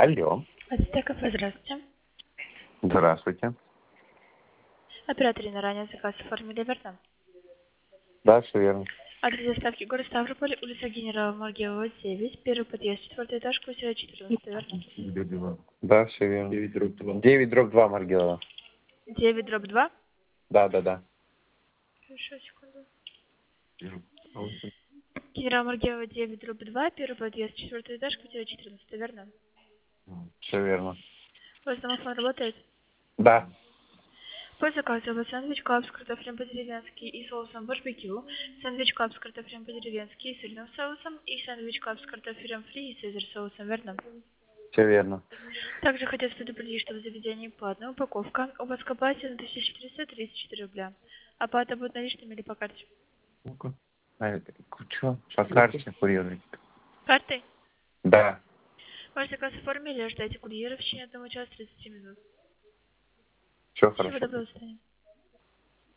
Алло. Ацтеков, здравствуйте. Здравствуйте. Оператор на ранее заказ оформили, верно? Да, все верно. Адрес доставки город Ставрополь, улица Генерала Маргелова, 9, первый подъезд, 4 этаж, квартира 14, верно? Да, все верно. 9/2 Маргелова. 9/2? Да. Хорошо, секунду. Генерал Маргелова, 9/2, первый подъезд, 4 этаж, квартира 14, верно? Все верно. У вас домофон работает? Да. По заказу вы сэндвич клаб с картофелем по-деревенски и соусом барбекю, сэндвич клаб с картофелем по-деревенски и сырным соусом, и сэндвич клаб с картофелем фри и цезарь соусом, верно? Все верно. Также хотел предупредить, что в заведении платная упаковка. У вас к оплате на 1434 рубля. Оплата будет наличными или по карте? Что? По карте курьер? Картой? Да. Ваш заказ оформили, ждайте курьера в течение 1 часа 30 минут. Все Всего хорошо. доброго, до свидания.